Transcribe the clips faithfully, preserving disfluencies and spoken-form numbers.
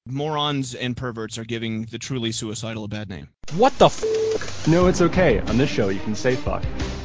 morons and perverts are giving the truly suicidal a bad name. What the f***? No, it's okay. On this show, you can say fuck.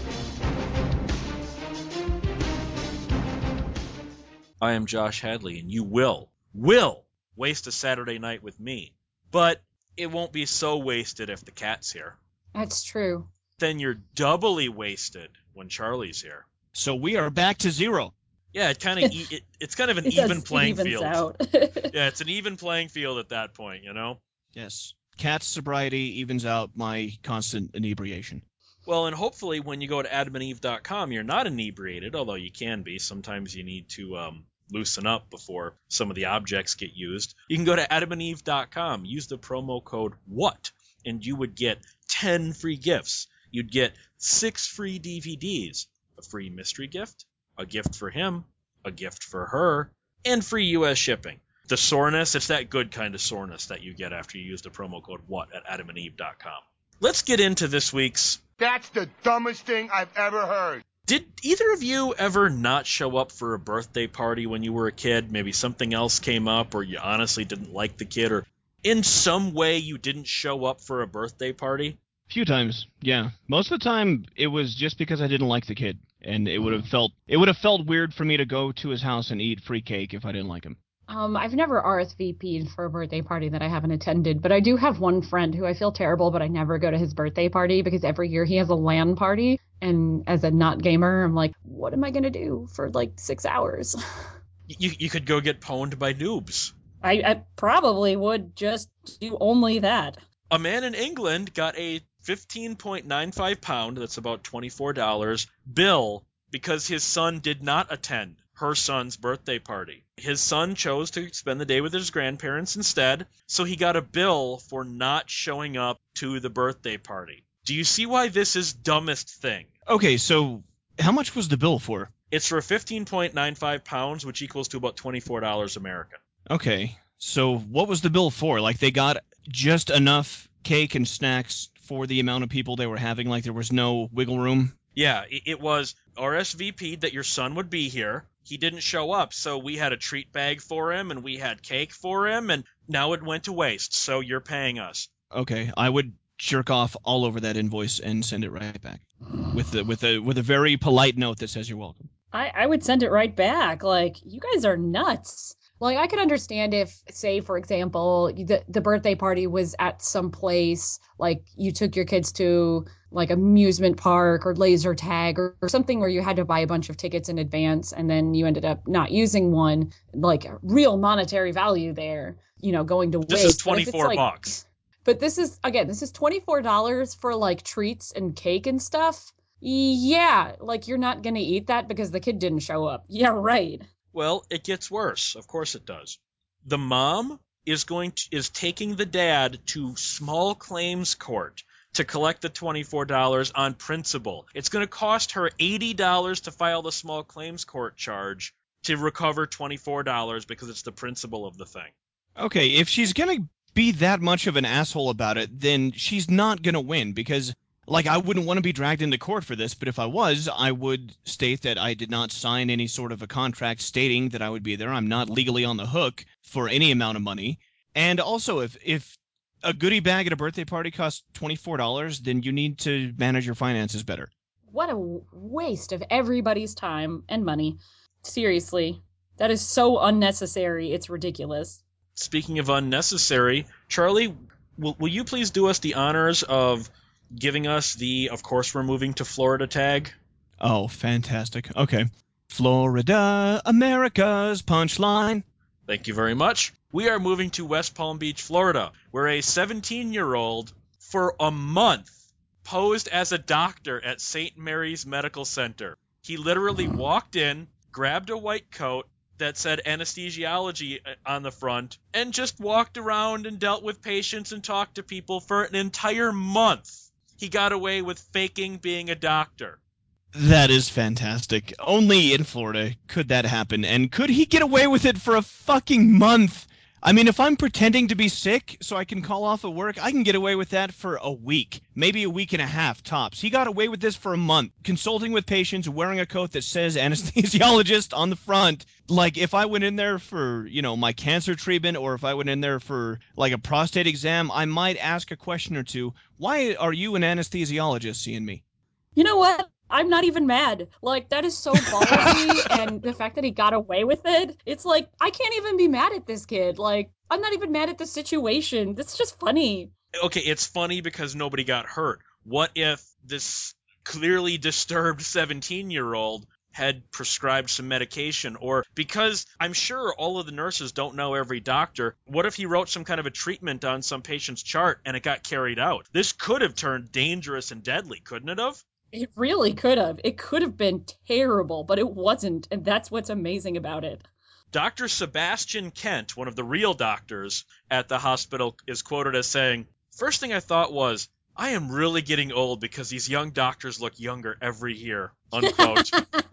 I am Josh Hadley, and you will, will waste a Saturday night with me. But it won't be so wasted if the cat's here. That's true. Then you're doubly wasted when Charlie's here. So we are back to zero. Yeah, it kind of e- it, it's kind of an It even does- playing it evens field. out. Yeah, it's an even playing field at that point, you know? Yes. Cat's sobriety evens out my constant inebriation. Well, and hopefully when you go to adam and eve dot com, you're not inebriated, although you can be. Sometimes you need to um, loosen up before some of the objects get used. You can go to adam and eve dot com, use the promo code WHAT, and you would get ten free gifts. You'd get six free D V Ds, a free mystery gift, a gift for him, a gift for her, and free U S shipping. The soreness, it's that good kind of soreness that you get after you use the promo code WHAT at adam and eve dot com. Let's get into this week's... That's the dumbest thing I've ever heard. Did either of you ever not show up for a birthday party when you were a kid? Maybe something else came up, or you honestly didn't like the kid, or in some way you didn't show up for a birthday party? Few times, yeah. Most of the time, it was just because I didn't like the kid, and it would have felt it would have felt weird for me to go to his house and eat free cake if I didn't like him. Um, I've never R S V P'd for a birthday party that I haven't attended, but I do have one friend who I feel terrible, but I never go to his birthday party because every year he has a LAN party, and as a not gamer, I'm like, what am I gonna do for like six hours? You you could go get pwned by noobs. I, I probably would just do only that. A man in England got a fifteen point nine five pound, that's about twenty-four dollars, bill because his son did not attend her son's birthday party. His son chose to spend the day with his grandparents instead, so he got a bill for not showing up to the birthday party. Do you see why this is dumbest thing? Okay, so how much was the bill for? It's for fifteen point nine five pounds, which equals to about twenty-four dollars American. Okay, so what was the bill for? Like, they got just enough cake and snacks for the amount of people they were having? Like, there was no wiggle room? Yeah, it, it was R S V P'd that your son would be here. He didn't show up, so we had a treat bag for him, and we had cake for him, and now it went to waste, so you're paying us. Okay, I would jerk off all over that invoice and send it right back with the with a with a very polite note that says you're welcome. I, I would send it right back. Like, you guys are nuts. Like, I could understand if, say, for example, the, the birthday party was at some place, like you took your kids to like amusement park or laser tag or, or something where you had to buy a bunch of tickets in advance and then you ended up not using one, like real monetary value there, you know, going to waste. This is twenty-four like, bucks. But this is, again, this is twenty-four dollars for like treats and cake and stuff. Yeah, like you're not going to eat that because the kid didn't show up. Yeah, right. Well, it gets worse. Of course it does. The mom is going to, is taking the dad to small claims court to collect the twenty-four dollars on principal. It's going to cost her eighty dollars to file the small claims court charge to recover twenty-four dollars because it's the principal of the thing. Okay, if she's going to be that much of an asshole about it, then she's not going to win because, like, I wouldn't want to be dragged into court for this, but if I was, I would state that I did not sign any sort of a contract stating that I would be there. I'm not legally on the hook for any amount of money. And also, if if a goodie bag at a birthday party costs twenty-four dollars, then you need to manage your finances better. What a waste of everybody's time and money. Seriously, that is so unnecessary. It's ridiculous. Speaking of unnecessary, Charlie, will, will you please do us the honors of giving us the, of course we're moving to Florida tag? Oh, fantastic. Okay. Florida, America's punchline. Thank you very much. We are moving to West Palm Beach, Florida, where a seventeen-year-old, for a month, posed as a doctor at Saint Mary's Medical Center. He literally walked in, grabbed a white coat that said anesthesiology on the front, and just walked around and dealt with patients and talked to people for an entire month. He got away with faking being a doctor. That is fantastic. Only in Florida could that happen. And could he get away with it for a fucking month? I mean, if I'm pretending to be sick so I can call off of work, I can get away with that for a week, maybe a week and a half tops. He got away with this for a month, consulting with patients, wearing a coat that says anesthesiologist on the front. Like, if I went in there for, you know, my cancer treatment, or if I went in there for, like, a prostate exam, I might ask a question or two. Why are you an anesthesiologist seeing me? You know what? I'm not even mad. Like, that is so ballsy, and the fact that he got away with it, it's like, I can't even be mad at this kid. Like, I'm not even mad at the situation. That's just funny. Okay, it's funny because nobody got hurt. What if this clearly disturbed seventeen-year-old had prescribed some medication? Or, because I'm sure all of the nurses don't know every doctor, what if he wrote some kind of a treatment on some patient's chart and it got carried out? This could have turned dangerous and deadly, couldn't it have? It really could have. It could have been terrible, but it wasn't, and that's what's amazing about it. Doctor Sebastian Kent, one of the real doctors at the hospital, is quoted as saying, "First thing I thought was, I am really getting old because these young doctors look younger every year," unquote.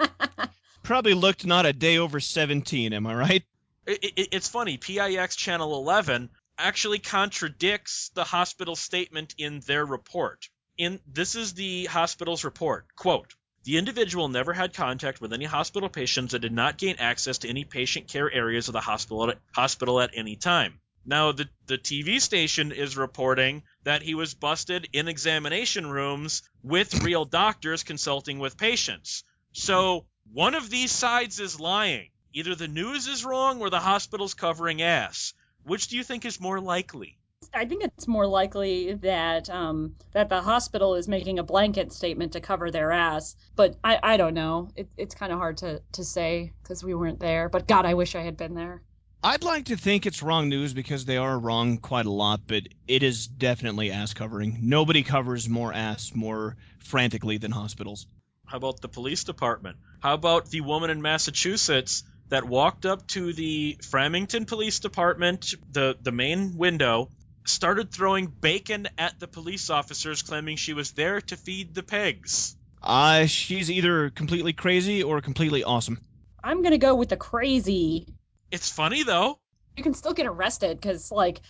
Probably looked not a day over seventeen, am I right? It, it, it's funny, P I X Channel eleven actually contradicts the hospital's statement in their report. In This is the hospital's report. Quote, "The individual never had contact with any hospital patients and did not gain access to any patient care areas of the hospital at, hospital at any time." Now, the, the T V station is reporting that he was busted in examination rooms with real doctors consulting with patients. So, one of these sides is lying. Either the news is wrong or the hospital's covering ass. Which do you think is more likely? I think it's more likely that um, that the hospital is making a blanket statement to cover their ass. But I, I don't know. It, it's kind of hard to, to say because we weren't there. But God, I wish I had been there. I'd like to think it's wrong news because they are wrong quite a lot, but it is definitely ass covering. Nobody covers more ass more frantically than hospitals. How about the police department? How about the woman in Massachusetts that walked up to the Framingham Police Department, the, the main window, started throwing bacon at the police officers, claiming she was there to feed the pigs? Uh, she's either completely crazy or completely awesome. I'm going to go with the crazy. It's funny, though. You can still get arrested because, like,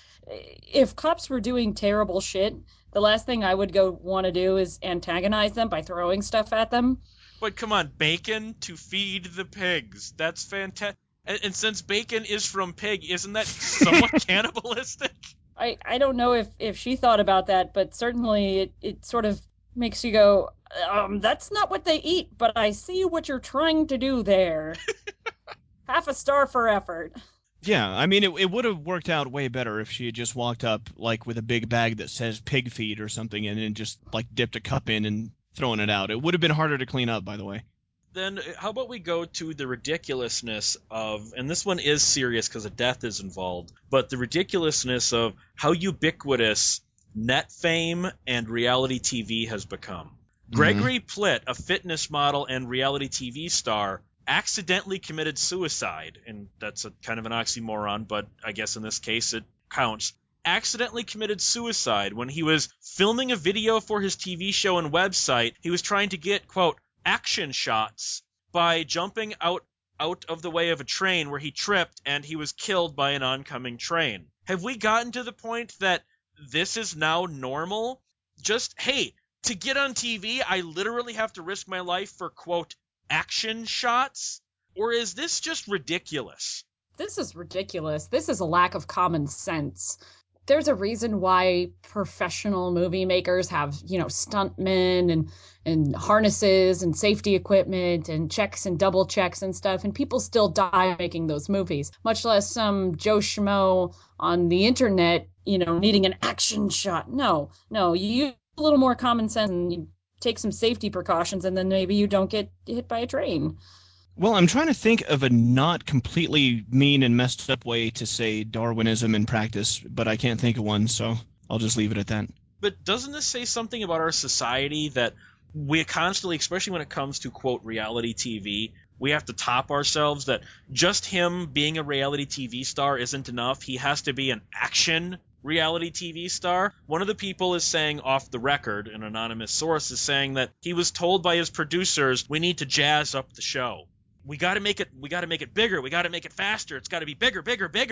if cops were doing terrible shit, the last thing I would go want to do is antagonize them by throwing stuff at them. But come on, bacon to feed the pigs. That's fantastic. And, and since bacon is from pig, isn't that somewhat cannibalistic? I, I don't know if, if she thought about that, but certainly it, it sort of makes you go, um, that's not what they eat, but I see what you're trying to do there. Half a star for effort. Yeah, I mean, it, it would have worked out way better if she had just walked up, like, with a big bag that says pig feed or something and then just, like, dipped a cup in and thrown it out. It would have been harder to clean up, by the way. Then how about we go to the ridiculousness of, and this one is serious because a death is involved, but the ridiculousness of how ubiquitous net fame and reality T V has become. Mm-hmm. Gregory Plitt, a fitness model and reality T V star, accidentally committed suicide, and that's a kind of an oxymoron, but I guess in this case it counts. Accidentally committed suicide when he was filming a video for his T V show and website. He was trying to get, quote, action shots by jumping out out of the way of a train where he tripped and he was killed by an oncoming train. Have we gotten to the point that this is now normal? Just, hey, to get on T V, I literally have to risk my life for, quote, action shots? Or is this just ridiculous? This is ridiculous. This is a lack of common sense. There's a reason why professional movie makers have, you know, stuntmen and and harnesses and safety equipment and checks and double checks and stuff, and people still die making those movies, much less some Joe Schmo on the internet, you know, needing an action shot. No, no, you use a little more common sense and you take some safety precautions, and then maybe you don't get hit by a train. Well, I'm trying to think of a not completely mean and messed up way to say Darwinism in practice, but I can't think of one, so I'll just leave it at that. But doesn't this say something about our society that we constantly, especially when it comes to, quote, reality T V, we have to top ourselves, that just him being a reality T V star isn't enough. He has to be an action reality T V star. One of the people is saying off the record, an anonymous source is saying that he was told by his producers, we need to jazz up the show. We got to make it we got to make it bigger. We got to make it faster. It's got to be bigger, bigger, bigger.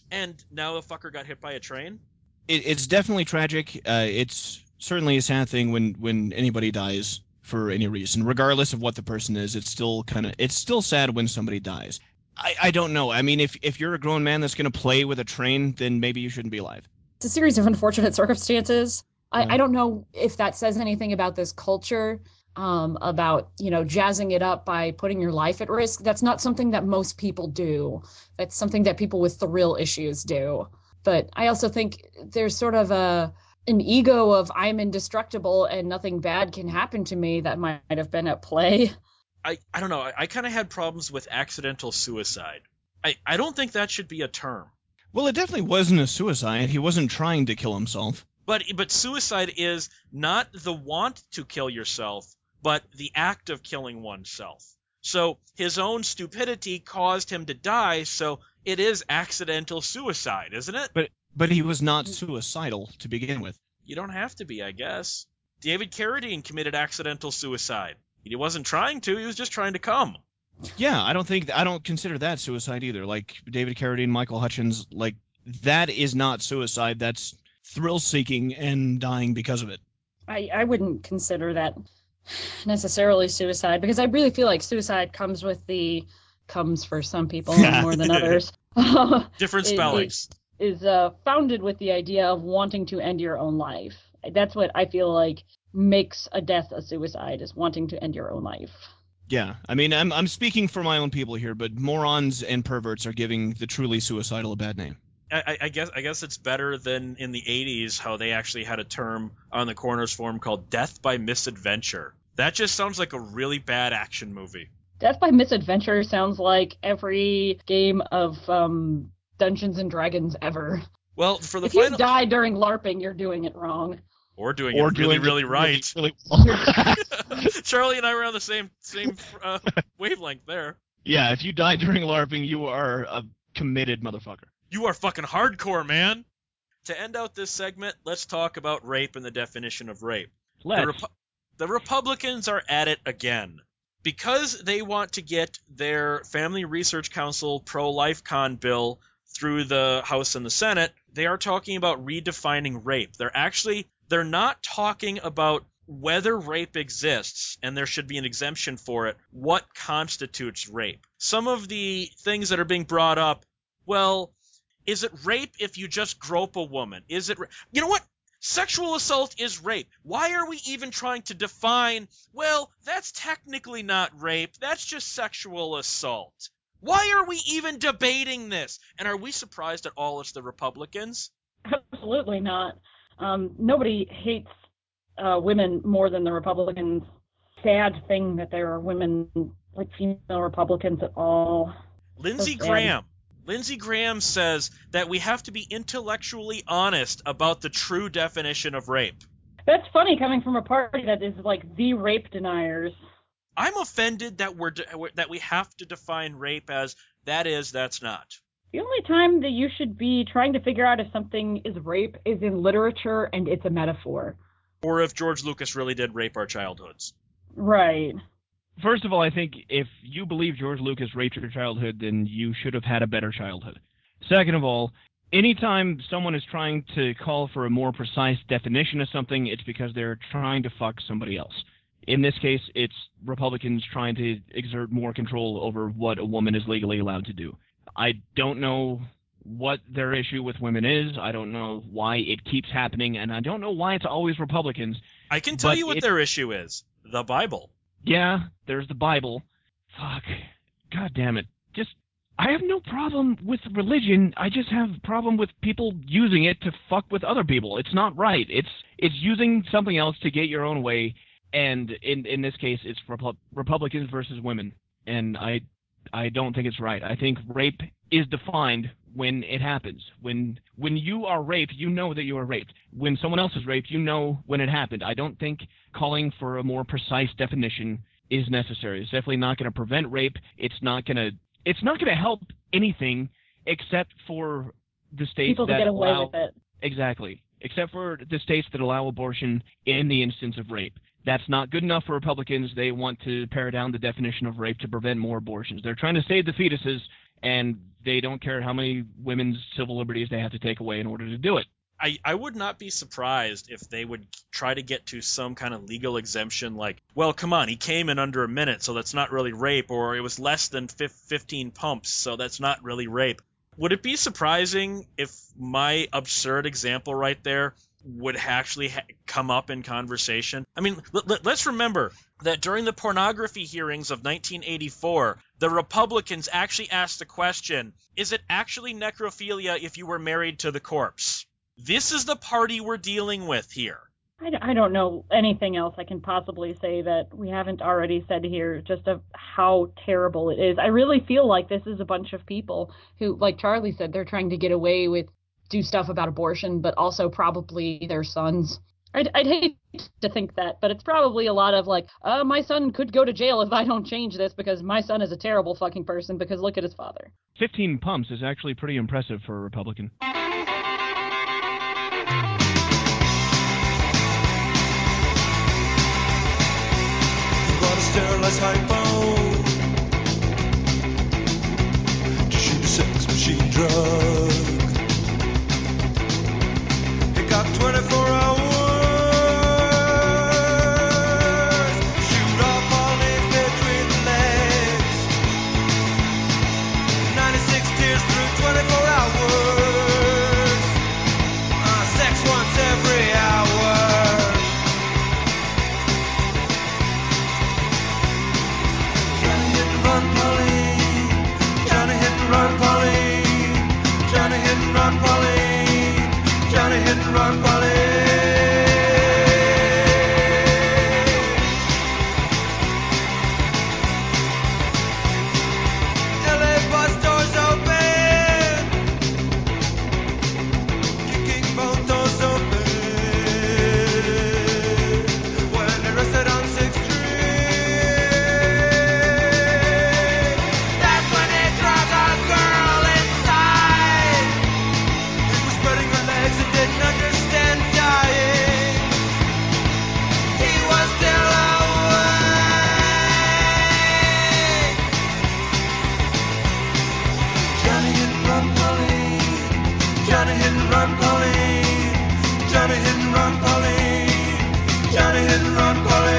And now the fucker got hit by a train? It, it's definitely tragic. Uh, it's certainly a sad thing when, when anybody dies for any reason, regardless of what the person is. It's still kind of it's still sad when somebody dies. I, I don't know. I mean, if if you're a grown man that's going to play with a train, then maybe you shouldn't be alive. It's a series of unfortunate circumstances. I, Yeah. I don't know if that says anything about this culture, um, about, you know, jazzing it up by putting your life at risk. That's not something that most people do. That's something that people with thrill issues do. But I also think there's sort of a an ego of I'm indestructible and nothing bad can happen to me that might have been at play. I, I don't know. I, I kind of had problems with accidental suicide. I, I don't think that should be a term. Well, it definitely wasn't a suicide. He wasn't trying to kill himself. But but suicide is not the want to kill yourself, but the act of killing oneself. So his own stupidity caused him to die, so it is accidental suicide, isn't it? But but he was not suicidal to begin with. You don't have to be, I guess. David Carradine committed accidental suicide. He wasn't trying to, he was just trying to come. Yeah, I don't think I don't consider that suicide either. Like David Carradine, Michael Hutchins, like that is not suicide. That's thrill-seeking and dying because of it. I, I wouldn't consider that necessarily suicide, because I really feel like suicide comes with the comes for some people more than others. Different spellings. Is, is uh, founded with the idea of wanting to end your own life. That's what I feel like makes a death a suicide, is wanting to end your own life. Yeah, I mean, I'm I'm speaking for my own people here, but morons and perverts are giving the truly suicidal a bad name. I, I guess I guess it's better than in the eighties how they actually had a term on the Corners Forum called death by misadventure. That just sounds like a really bad action movie. Death by misadventure sounds like every game of um, Dungeons and Dragons ever. Well, for the if final... you die during LARPing, you're doing it wrong. Or doing or it doing really, really it right. Really, really Charlie and I were on the same same uh, wavelength there. Yeah, if you die during LARPing, you are a committed motherfucker. You are fucking hardcore, man. To end out this segment, let's talk about rape and the definition of rape. Let's. The, Repu- the Republicans are at it again. Because they want to get their Family Research Council pro-life con bill through the House and the Senate, they are talking about redefining rape. They're actually, they're not talking about whether rape exists and there should be an exemption for it, what constitutes rape. Some of the things that are being brought up, well, is it rape if you just grope a woman? Is it, ra- you know what? Sexual assault is rape. Why are we even trying to define, well, that's technically not rape, that's just sexual assault? Why are we even debating this? And are we surprised at all it's the Republicans? Absolutely not. Um, nobody hates uh, women more than the Republicans. Sad thing that there are women, like female Republicans at all. Lindsey So sad. Graham. Lindsey Graham says that we have to be intellectually honest about the true definition of rape. That's funny coming from a party that is like the rape deniers. I'm offended that we're de- that we have to define rape as that is, that's not. The only time that you should be trying to figure out if something is rape is in literature and it's a metaphor. Or if George Lucas really did rape our childhoods. Right. First of all, I think if you believe George Lucas raped your childhood, then you should have had a better childhood. Second of all, anytime someone is trying to call for a more precise definition of something, it's because they're trying to fuck somebody else. In this case, it's Republicans trying to exert more control over what a woman is legally allowed to do. I don't know what their issue with women is. I don't know why it keeps happening, and I don't know why it's always Republicans. I can tell But you what it- their issue is. The Bible. Yeah, there's the Bible. Fuck. God damn it. Just, I have no problem with religion. I just have a problem with people using it to fuck with other people. It's not right. It's it's using something else to get your own way, and in in this case, it's Repu- Republicans versus women. And I I don't think it's right. I think rape is defined when it happens. When when you are raped, you know that you are raped. When someone else is raped, you know when it happened. I don't think calling for a more precise definition is necessary. It's definitely not going to prevent rape. It's not going to it's not going to help anything except for the states People to that get away allow with it. exactly. Except for the states that allow abortion in the instance of rape. That's not good enough for Republicans. They want to pare down the definition of rape to prevent more abortions. They're trying to save the fetuses, and they don't care how many women's civil liberties they have to take away in order to do it. I, I would not be surprised if they would try to get to some kind of legal exemption like, well, come on, he came in under a minute, so that's not really rape, or it was less than fifteen pumps, so that's not really rape. Would it be surprising if my absurd example right there would actually ha- come up in conversation? I mean, l- l- let's remember that during the pornography hearings of nineteen eighty-four, the Republicans actually asked the question, is it actually necrophilia if you were married to the corpse? This is the party we're dealing with here. I, I don't know anything else I can possibly say that we haven't already said here, just of how terrible it is. I really feel like this is a bunch of people who, like Charlie said, they're trying to get away with, do stuff about abortion, but also probably their sons. I'd, I'd hate to think that, but it's probably a lot of like, uh, my son could go to jail if I don't change this because my son is a terrible fucking person because look at his father. fifteen pumps is actually pretty impressive for a Republican. Sterilized hypo to shoot a sex machine drug. It got twenty-four hours. Shoot off all names between the legs. ninety-six tears through twenty-four hours. Uh, sex once every hour. Run, Polly. Johnny hit and run, Polly. Johnny hit and run, Polly. Johnny hit and run, Polly. L A bus doors open, kicking both doors open. When they rested on Sixth Street. Johnny hit and run, Polly. Johnny hit and run, Polly. Johnny hit and run, Polly.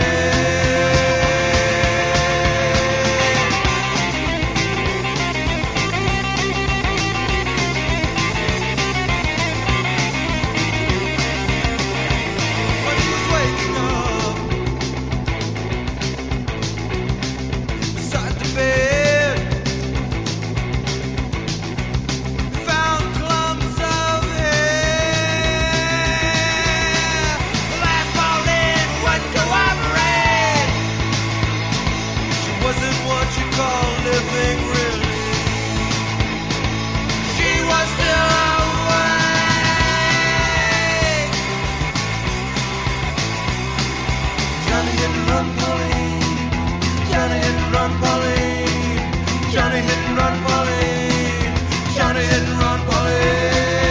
When she was waking up beside the bed, found clumps of hair. The last Pauline wouldn't cooperate. She wasn't what you call living, really. She was still awake. Johnny hit and run, Polly. Johnny hit and run, Polly. Johnny hit and run, Polly. Johnny hit and run, Polly.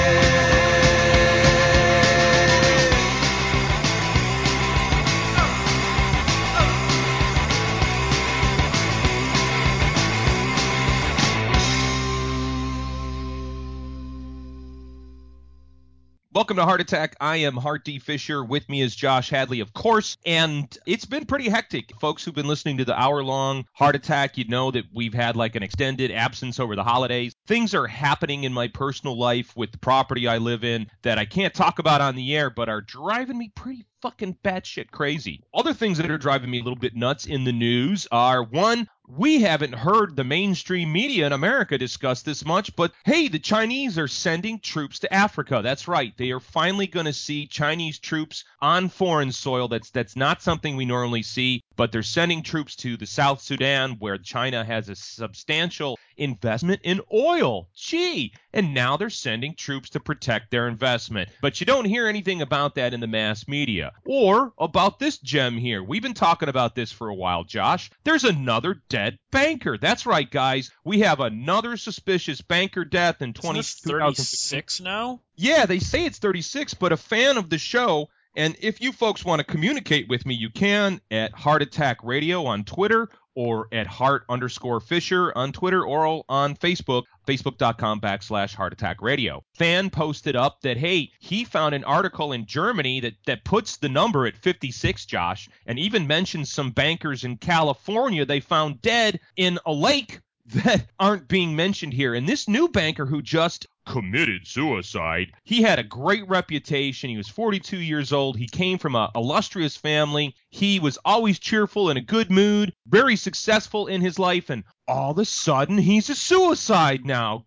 Welcome to Heart Attack. I am Hart D. Fisher. With me is Josh Hadley, of course. And it's been pretty hectic. Folks who've been listening to the hour-long Heart Attack, you know that we've had like an extended absence over the holidays. Things are happening in my personal life with the property I live in that I can't talk about on the air, but are driving me pretty fucking batshit crazy. Other things that are driving me a little bit nuts in the news are, one, we haven't heard the mainstream media in America discuss this much, but hey, the Chinese are sending troops to Africa. That's right. They are finally going to see Chinese troops on foreign soil. That's that's not something we normally see, but they're sending troops to the South Sudan, where China has a substantial investment in oil. Gee, and now they're sending troops to protect their investment. But you don't hear anything about that in the mass media. Or about this gem here. We've been talking about this for a while, Josh. There's another dead banker. That's right, guys. We have another suspicious banker death in twenty thirty-six now? Yeah, they say it's thirty-six, but a fan of the show And if you folks want to communicate with me, you can at Heart Attack Radio on Twitter or at Heart underscore Fisher on Twitter or on Facebook, facebook.com backslash Heart Attack Radio. Fan posted up that, hey, he found an article in Germany that, that puts the number at fifty-six, Josh, and even mentions some bankers in California they found dead in a lake that aren't being mentioned here. And this new banker who just committed suicide, he had a great reputation. He was forty-two years old. He came from an illustrious family. He was always cheerful, in a good mood, very successful in his life, and all of a sudden he's a suicide now.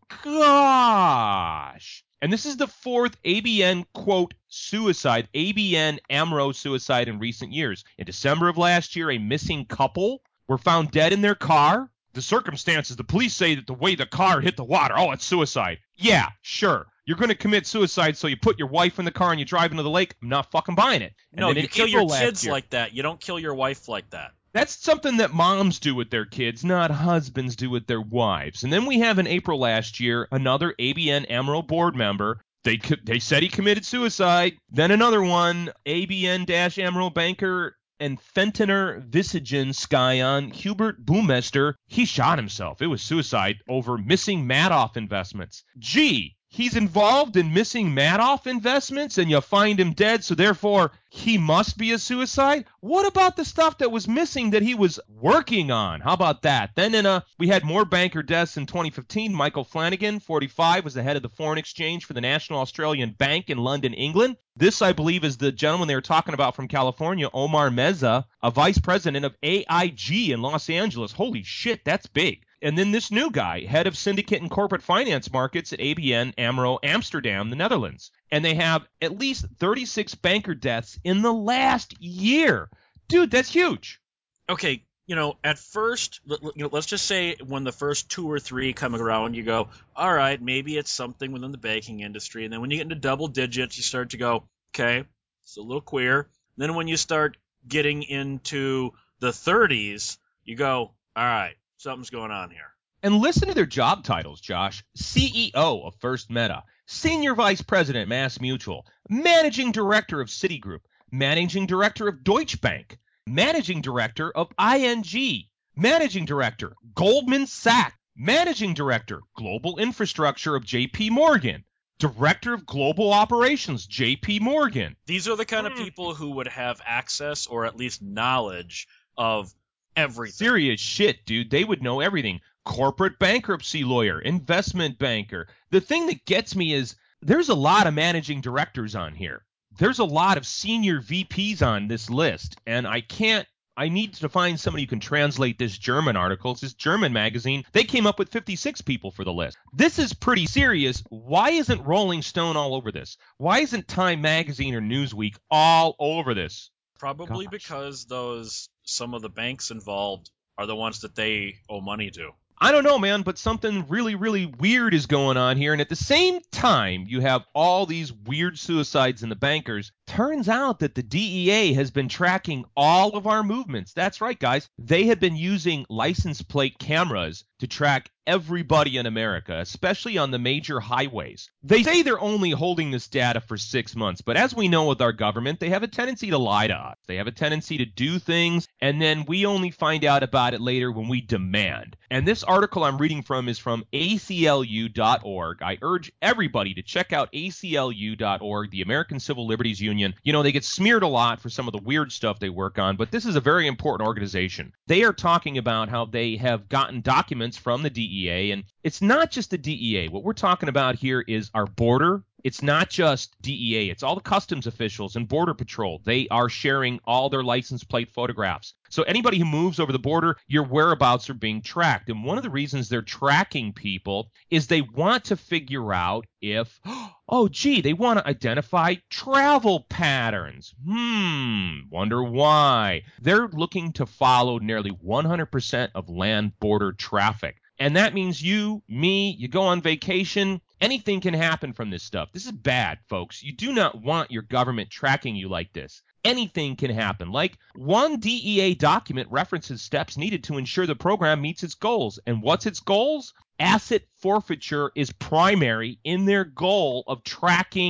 Gosh. And this is the fourth A B N, quote, suicide, A B N AMRO suicide in recent years. In December of last year, a missing couple were found dead in their car. The circumstances, the police say that the way the car hit the water, oh, it's suicide. Yeah, sure. You're going to commit suicide, so you put your wife in the car and you drive into the lake. I'm not fucking buying it. And No, then you in kill April your last kids year- like that. You don't kill your wife like that. That's something that moms do with their kids, not husbands do with their wives. And then we have in April last year, another A B N AMRO board member. They co- they said he committed suicide. Then another one, A B N-AMRO banker and Fentiner Visagen Skyon, Hubert Boomester, he shot himself. It was suicide over missing Madoff investments. Gee, he's involved in missing Madoff investments and you find him dead, so therefore he must be a suicide? What about the stuff that was missing that he was working on? How about that? Then in a, we had more banker deaths in twenty fifteen. Michael Flanagan, forty-five, was the head of the foreign exchange for the National Australian Bank in London, England. This, I believe, is the gentleman they were talking about from California, Omar Meza, a vice president of A I G in Los Angeles. Holy shit, that's big. And then this new guy, head of syndicate and corporate finance markets at A B N AMRO Amsterdam, the Netherlands. And they have at least thirty-six banker deaths in the last year. Dude, that's huge. Okay, you know, at first, let- you know, let's just say when the first two or three come around, you go, all right, maybe it's something within the banking industry. And then when you get into double digits, you start to go, okay, it's a little queer. Then when you start getting into the thirties, you go, all right, something's going on here. And listen to their job titles, Josh. C E O of First Meta, Senior Vice President, Mass Mutual, Managing Director of Citigroup, Managing Director of Deutsche Bank, Managing Director of I N G, Managing Director, Goldman Sachs, Managing Director, Global Infrastructure of J P Morgan, Director of Global Operations, J P Morgan. These are the kind of Hmm. people who would have access or at least knowledge of everything. Serious shit, dude. They would know everything. Corporate bankruptcy lawyer, investment banker. The thing that gets me is there's a lot of managing directors on here. There's a lot of senior V Ps on this list, and I can't I need to find somebody who can translate this German article. It's this German magazine. They came up with fifty-six people for the list. This is pretty serious. Why isn't Rolling Stone all over this? Why isn't Time Magazine or Newsweek all over this? Probably Gosh. because those some of the banks involved are the ones that they owe money to. I don't know, man, but something really, really weird is going on here. And at the same time, you have all these weird suicides in the bankers. Turns out that the D E A has been tracking all of our movements. That's right, guys. They have been using license plate cameras to track everybody in America, especially on the major highways. They say they're only holding this data for six months, but as we know with our government, they have a tendency to lie to us. They have a tendency to do things, and then we only find out about it later when we demand. And this article I'm reading from is from A C L U dot org. I urge everybody to check out A C L U dot org, the American Civil Liberties Union. You know, they get smeared a lot for some of the weird stuff they work on, but this is a very important organization. They are talking about how they have gotten documents from the D E A, and it's not just the D E A. What we're talking about here is our border. It's not just D E A. It's all the customs officials and Border Patrol. They are sharing all their license plate photographs. So anybody who moves over the border, your whereabouts are being tracked. And one of the reasons they're tracking people is they want to figure out if, oh, gee, they want to identify travel patterns. Hmm, wonder why. They're looking to follow nearly one hundred percent of land border traffic. And that means you, me, you go on vacation, anything can happen from this stuff. This is bad, folks. You do not want your government tracking you like this. Anything can happen. Like, one D E A document references steps needed to ensure the program meets its goals. And what's its goals? Asset forfeiture is primary in their goal of tracking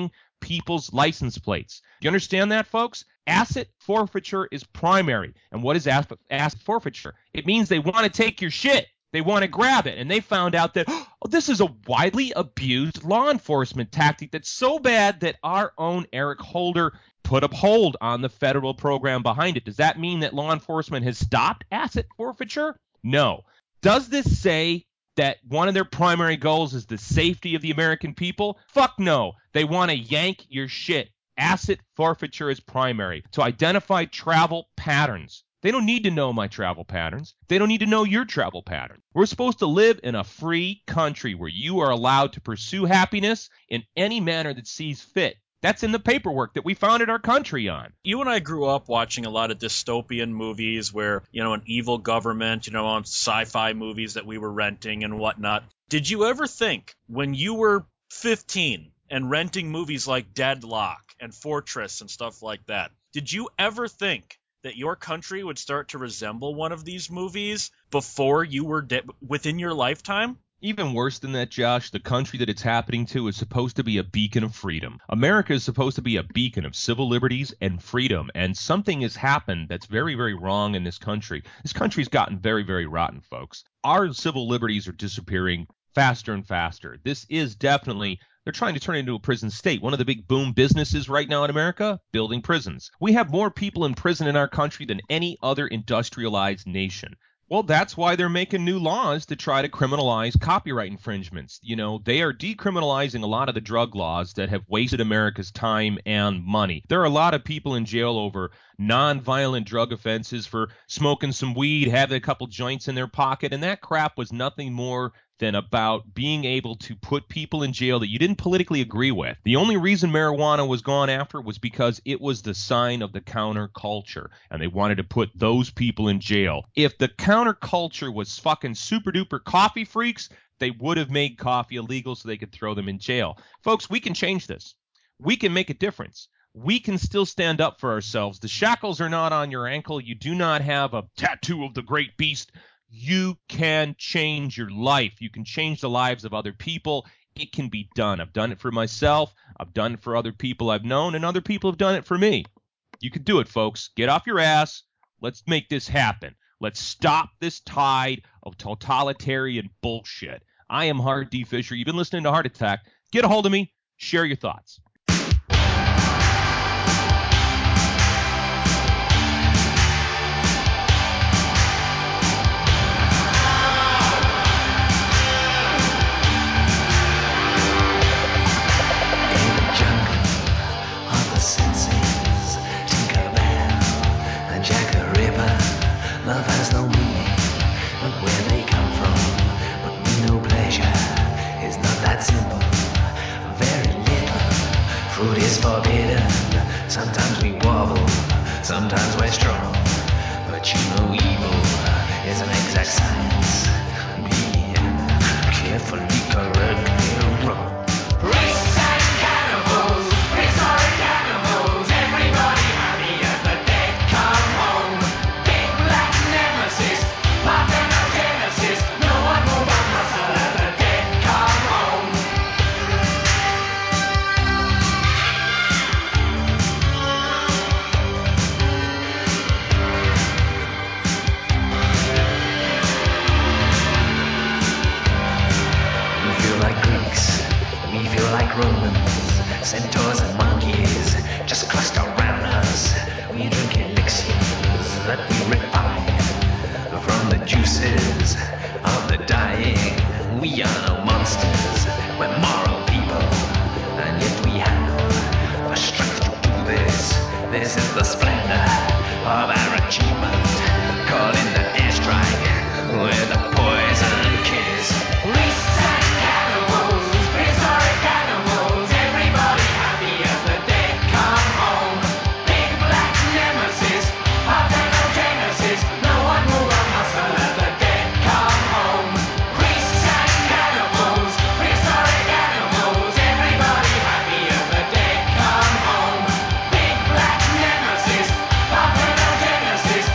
people's license plates. You understand that, folks? Asset forfeiture is primary. And what is asset forfeiture? It means they want to take your shit. They want to grab it. And they found out that, oh, this is a widely abused law enforcement tactic that's so bad that our own Eric Holder put a hold on the federal program behind it. Does that mean that law enforcement has stopped asset forfeiture? No. Does this say that one of their primary goals is the safety of the American people? Fuck no. They want to yank your shit. Asset forfeiture is primary. To identify travel patterns. They don't need to know my travel patterns. They don't need to know your travel pattern. We're supposed to live in a free country where you are allowed to pursue happiness in any manner that sees fit. That's in the paperwork that we founded our country on. You and I grew up watching a lot of dystopian movies where, you know, an evil government, you know, on sci-fi movies that we were renting and whatnot. Did you ever think when you were fifteen and renting movies like Deadlock and Fortress and stuff like that, did you ever think that your country would start to resemble one of these movies before you were de- within your lifetime? Even worse than that, Josh, the country that it's happening to is supposed to be a beacon of freedom. America is supposed to be a beacon of civil liberties and freedom, and something has happened that's very, very wrong in this country. This country's gotten very, very rotten, folks. Our civil liberties are disappearing faster and faster. This is definitely, they're trying to turn it into a prison state. One of the big boom businesses right now in America, building prisons. We have more people in prison in our country than any other industrialized nation. Well, that's why they're making new laws to try to criminalize copyright infringements. You know, they are decriminalizing a lot of the drug laws that have wasted America's time and money. There are a lot of people in jail over nonviolent drug offenses for smoking some weed, having a couple joints in their pocket, and that crap was nothing more than about being able to put people in jail that you didn't politically agree with. The only reason marijuana was gone after was because it was the sign of the counterculture, and they wanted to put those people in jail. If the counterculture was fucking super duper coffee freaks, they would have made coffee illegal so they could throw them in jail. Folks, we can change this. We can make a difference. We can still stand up for ourselves. The shackles are not on your ankle. You do not have a tattoo of the great beast. You can change your life. You can change the lives of other people. It can be done. I've done it for myself. I've done it for other people I've known, and other people have done it for me. You can do it, folks. Get off your ass. Let's make this happen. Let's stop this tide of totalitarian bullshit. I am Hart D. Fisher. You've been listening to Heart Attack. Get a hold of me. Share your thoughts. Love has no meaning, but where they come from, but we know pleasure is not that simple. Very little fruit is forbidden. Sometimes we wobble, sometimes we're strong, but you know evil is an exact science. Be carefully correctly wrong. Race and cannibals, prehistoric animals, everybody happy as the dead come home. Parthenogenesis, no one move on muscle as the dead come home. We feel like Greeks, we feel like Romans, centaurs and monkeys just cluster around us. We drink elixirs that we refine from the juices of the dying. We are no monsters, we're moral people, and yet we have the strength to do this. This is the splendor of our achievement. Call in the airstrike with a poison kiss. Beasts and cannibals, prehistoric animals, everybody happy as the dead come home. Big black nemesis, parthenogenesis, no one move on muscle as the dead come home. Priests and cannibals, prehistoric animals, everybody happy as the dead come home. Big black nemesis, parthenogenesis,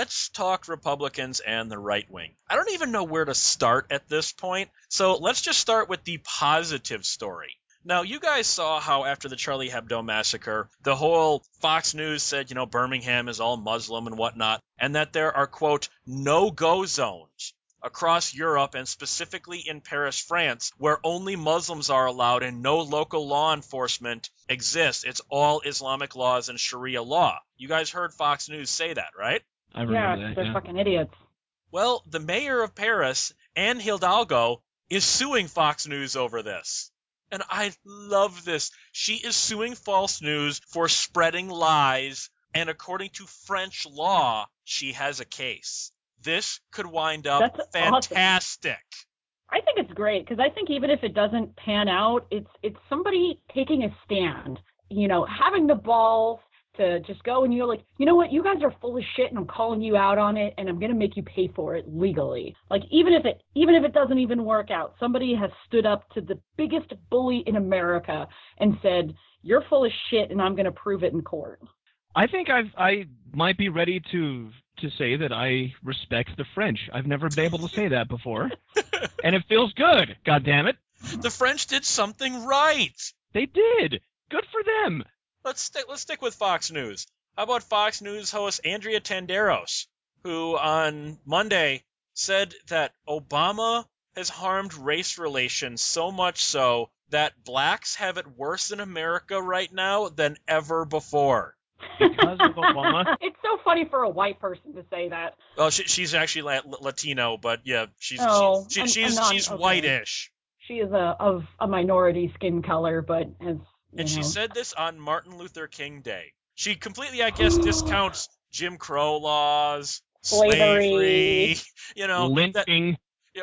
let's talk Republicans and the right wing. I don't even know where to start at this point, so let's just start with the positive story. Now, you guys saw how after the Charlie Hebdo massacre, the whole Fox News said, you know, Birmingham is all Muslim and whatnot, and that there are, quote, no-go zones across Europe and specifically in Paris, France, where only Muslims are allowed and no local law enforcement exists. It's all Islamic laws and Sharia law. You guys heard Fox News say that, right? I remember Yeah, that. they're Yeah. fucking idiots. Well, the mayor of Paris, Anne Hidalgo, is suing Fox News over this. And I love this. She is suing False News for spreading lies, and according to French law, she has a case. This could wind up That's awesome. fantastic. I think it's great because I think even if it doesn't pan out, it's it's somebody taking a stand, you know, having the balls to just go and you're like, you know what, you guys are full of shit and I'm calling you out on it and I'm going to make you pay for it legally. Like even if it even if it doesn't even work out, somebody has stood up to the biggest bully in America and said, you're full of shit and I'm going to prove it in court. I think I've I might be ready to to say that I respect the French. I've never been able to say that before, and it feels good. God damn it, The French did something right. they did. Good for them. Let's stick let's stick with Fox News. How about Fox News host Andrea Tanderos, who on Monday said that Obama has harmed race relations so much so that blacks have it worse in America right now than ever before. Because of Obama? It's so funny for a white person to say that. Well, she, she's actually la- Latino, but yeah, she's Oh, she, I'm- she, she's I'm not- she's okay. whitish. She is a of a minority skin color, but has you And she know, said this on Martin Luther King Day. She completely, I guess, discounts Jim Crow laws, Slavery. slavery, you know, that Lynching. yeah,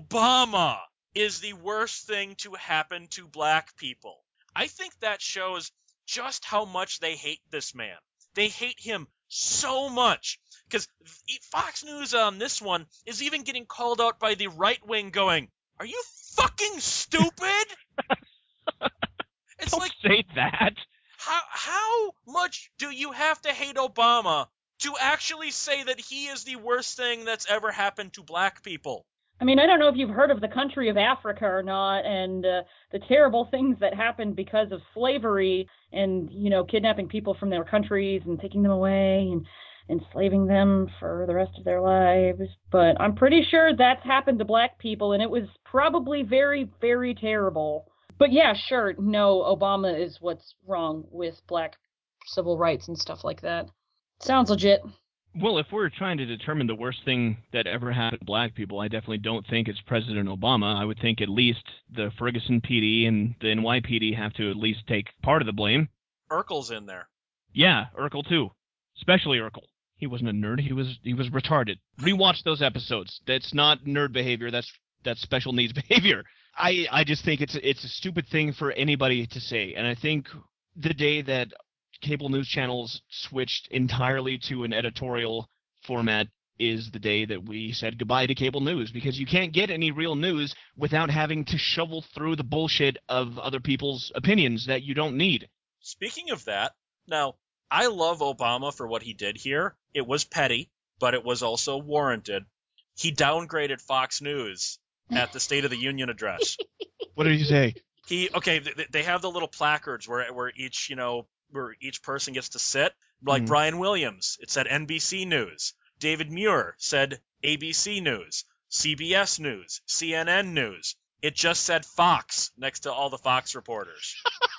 Obama is the worst thing to happen to black people. I think that shows just how much they hate this man. They hate him so much. Because Fox News on this one is even getting called out by the right wing going, are you fucking stupid? It's Don't like, say that. how how much do you have to hate Obama to actually say that he is the worst thing that's ever happened to black people? I mean, I don't know if you've heard of the country of Africa or not, and uh, the terrible things that happened because of slavery and, you know, kidnapping people from their countries and taking them away and enslaving them for the rest of their lives. But I'm pretty sure that's happened to black people, and it was probably very, very terrible. But yeah, sure, no, Obama is what's wrong with black civil rights and stuff like that. Sounds legit. Well, if we're trying to determine the worst thing that ever happened to black people, I definitely don't think it's President Obama. I would think at least the Ferguson P D and the N Y P D have to at least take part of the blame. Urkel's in there. Yeah, Urkel too. Especially Urkel. He wasn't a nerd. He was he was retarded. Rewatch those episodes. That's not nerd behavior. That's that's special needs behavior. I I just think it's it's a stupid thing for anybody to say. And I think the day that cable news channels switched entirely to an editorial format is the day that we said goodbye to cable news, because you can't get any real news without having to shovel through the bullshit of other people's opinions that you don't need. Speaking of that, now, I love Obama for what he did here. It was petty, but it was also warranted. He downgraded Fox News at the State of the Union address. What did you say? He okay, th- they have the little placards where where each, you know, where each person gets to sit. Like Mhm. Brian Williams, it said N B C News. David Muir said A B C News, C B S News, C N N News. It just said Fox next to all the Fox reporters.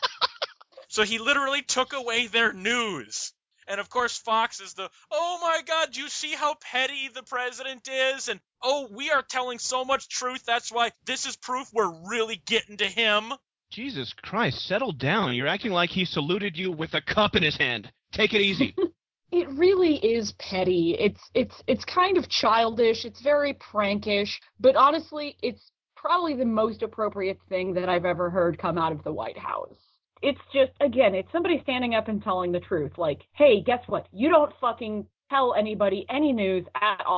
So he literally took away their news. And of course, Fox is the, oh my God, do you see how petty the president is? And oh, we are telling so much truth. That's why this is proof we're really getting to him. Jesus Christ, settle down. You're acting like he saluted you with a cup in his hand. Take it easy. It really is petty. It's it's it's kind of childish. It's very prankish, but honestly, it's probably the most appropriate thing that I've ever heard come out of the White House. It's just, again, it's somebody standing up and telling the truth. Like, hey, guess what? You don't fucking tell anybody any news at all.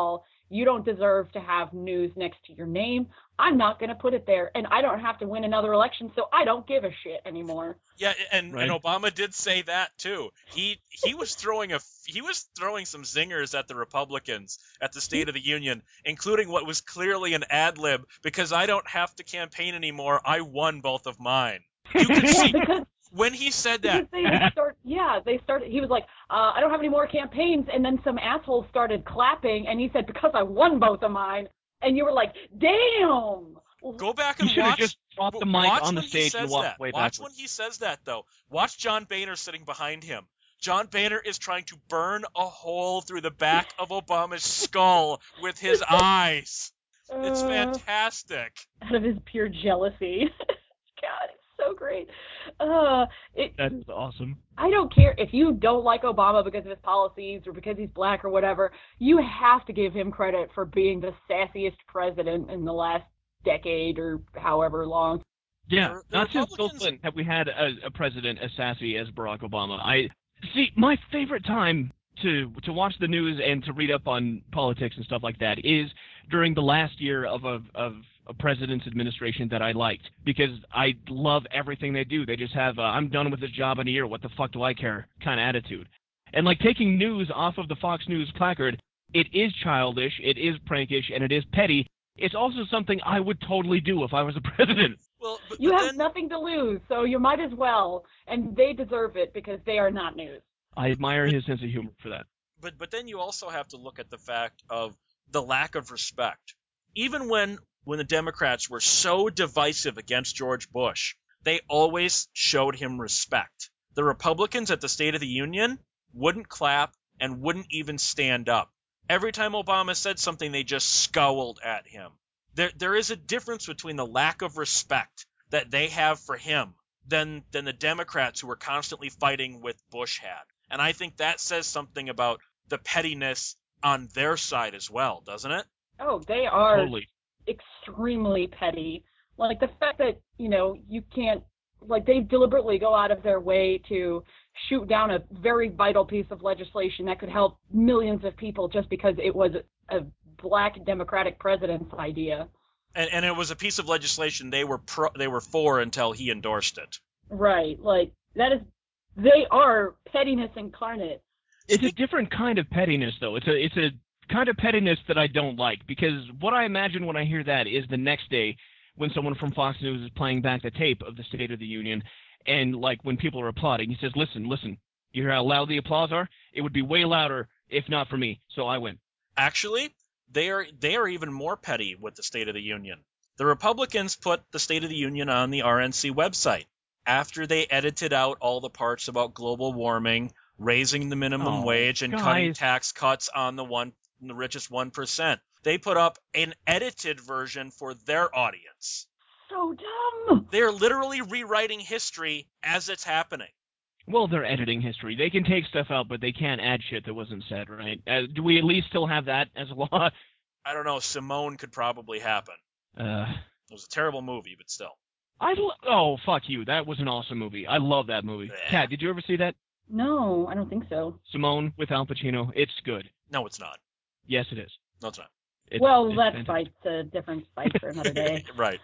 you don't deserve to have news next to your name. I'm not going to put it there, and I don't have to win another election, so I don't give a shit anymore. Yeah, and, Right. and Obama did say that too. He he was throwing a he was throwing some zingers at the Republicans at the State of the Union, including what was clearly an ad lib, because I don't have to campaign anymore. I won both of mine. You could Yeah, see because when he said because that. they would start. Yeah, they started. He was like, uh, I don't have any more campaigns, and then some assholes started clapping, and he said, because I won both of mine, and you were like, damn. Go back You and should have watch. just dropped the w- mic watch on the when he stage and says walked that. way Watch backwards. when he says that, though. Watch John Boehner sitting behind him. John Boehner is trying to burn a hole through the back of Obama's skull with his eyes. It's Uh, fantastic. Out of his pure jealousy. God, it's so great. Uh, it, That is awesome. I don't care if you don't like Obama because of his policies or because he's black or whatever. You have to give him credit for being the sassiest president in the last decade or however long. Yeah, The- the not since Bill Republicans- Clinton have we had a, a president as sassy as Barack Obama. I see. My favorite time to to watch the news and to read up on politics and stuff like that is during the last year of a of a president's administration that I liked, because I love everything they do. They just have a, I'm done with this job in a year. What the fuck do I care kind of attitude. And like taking news off of the Fox News placard, it is childish, it is prankish, and it is petty. It's also something I would totally do if I was a president. Well, but, You but have then, nothing to lose, so you might as well. And they deserve it because they are not news. I admire his sense of humor for that. but but then you also have to look at the fact of the lack of respect. Even when when the Democrats were so divisive against George Bush, they always showed him respect. The Republicans at the State of the Union wouldn't clap and wouldn't even stand up. Every time Obama said something, they just scowled at him. There there is a difference between the lack of respect that they have for him than than the Democrats who were constantly fighting with Bush had. And I think that says something about the pettiness on their side as well, doesn't it? Oh, they are Totally. extremely petty. Like the fact that, you know, you can't, like they deliberately go out of their way to shoot down a very vital piece of legislation that could help millions of people just because it was a black Democratic president's idea. And, and it was a piece of legislation they were pro, they were for until he endorsed it. Right. Like that is, they are pettiness incarnate. It's a different kind of pettiness, though. It's a it's a kind of pettiness that I don't like, because what I imagine when I hear that is the next day when someone from Fox News is playing back the tape of the State of the Union, and like when people are applauding, he says, "Listen, listen. You hear how loud the applause are? It would be way louder if not for me. So I win." Actually, they are they are even more petty with the State of the Union. The Republicans put the State of the Union on the R N C website after they edited out all the parts about global warming, raising the minimum Oh, wage, and guys. cutting tax cuts on the one the richest one percent. They put up an edited version for their audience. So dumb. They're literally rewriting history as it's happening. Well, they're editing history. They can take stuff out, but they can't add shit that wasn't said, right? Uh, do we at least still have that as a law? I don't know, Simone could probably happen. Uh, It was a terrible movie, but still. I lo- oh fuck you! That was an awesome movie. I love that movie. Yeah. Kat, did you ever see that? No, I don't think so. Simone with Al Pacino. It's good. No, it's not. Yes, it is. No, it's not. It's, well, it's that fantastic. fight's a different fight for another day. Right.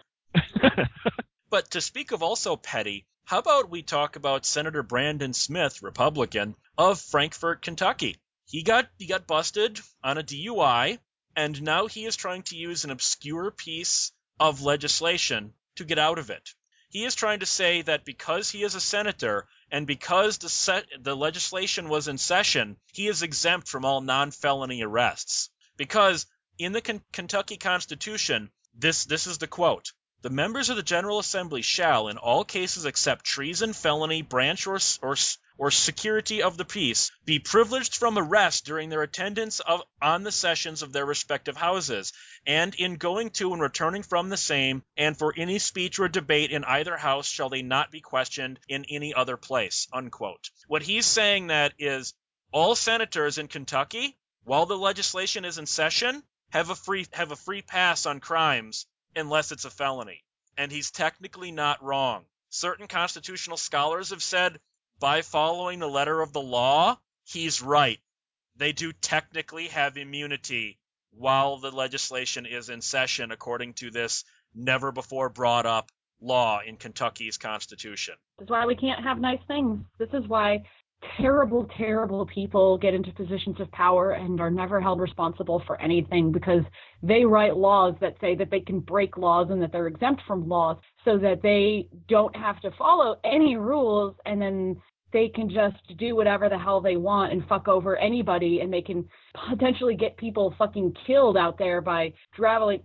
But to speak of also petty, how about we talk about Senator Brandon Smith, Republican, of Frankfort, Kentucky? He got he got busted on a D U I, and now he is trying to use an obscure piece of legislation to get out of it. He is trying to say that because he is a senator and because the set, the legislation was in session, he is exempt from all non-felony arrests. Because in the K- Kentucky Constitution, this this is the quote: "The members of the General Assembly shall, in all cases except treason, felony, branch, or or or security of the peace, be privileged from arrest during their attendance of on the sessions of their respective houses, and in going to and returning from the same, and for any speech or debate in either house shall they not be questioned in any other place." Unquote. What he's saying that is all senators in Kentucky, while the legislation is in session, have a free have a free pass on crimes unless it's a felony. And he's technically not wrong. Certain constitutional scholars have said, by following the letter of the law, he's right. They do technically have immunity while the legislation is in session, according to this never before brought up law in Kentucky's Constitution. This is why we can't have nice things. This is why terrible, terrible people get into positions of power and are never held responsible for anything, because they write laws that say that they can break laws and that they're exempt from laws so that they don't have to follow any rules, and then they can just do whatever the hell they want and fuck over anybody, and they can potentially get people fucking killed out there by traveling,